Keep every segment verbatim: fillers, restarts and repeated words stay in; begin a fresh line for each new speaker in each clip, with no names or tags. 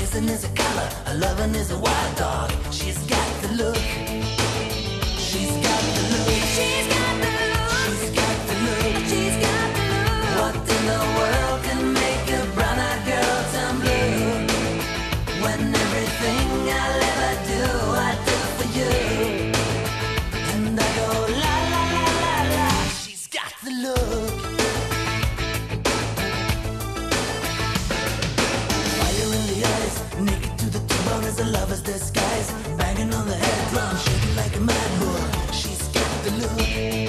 kissing is a color, her loving is a wild dog. She's got the look. She's got the look. She's got the look. She's got the look. She's got the look. What in the world can make a brown-eyed girl turn blue? When everything I'll ever do, I do for you. And I go la la la la la. She's got the look. Fire in the eyes, naked to the bone as a lover's disguise. Banging on the head drum, shaking like a mad bull. She's got the look.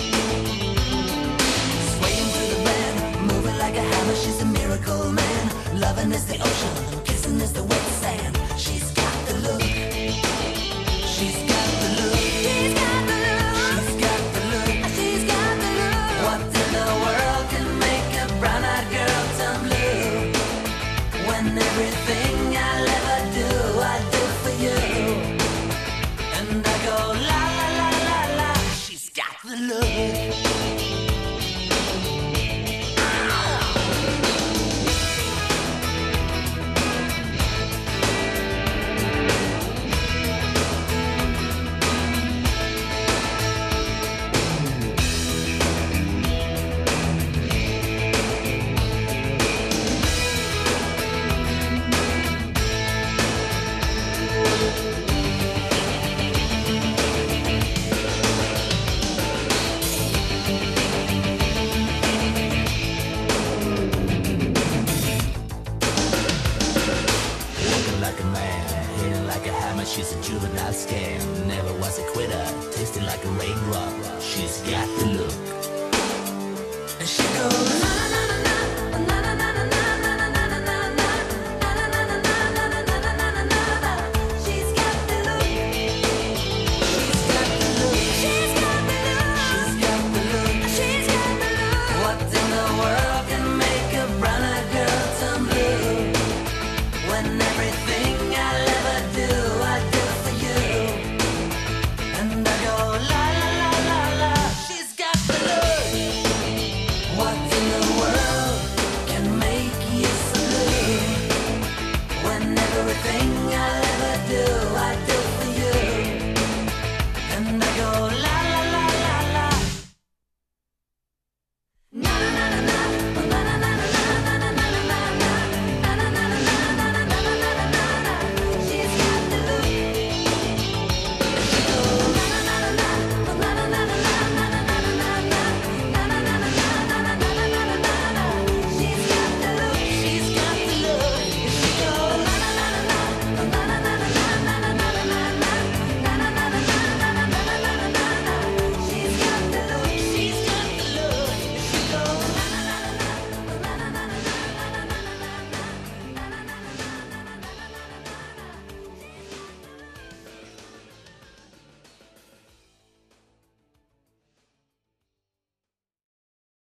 Swaying through the band, moving like a hammer. She's a miracle man. Loving is the ocean, kissing is the wet sand. She's got the look. She's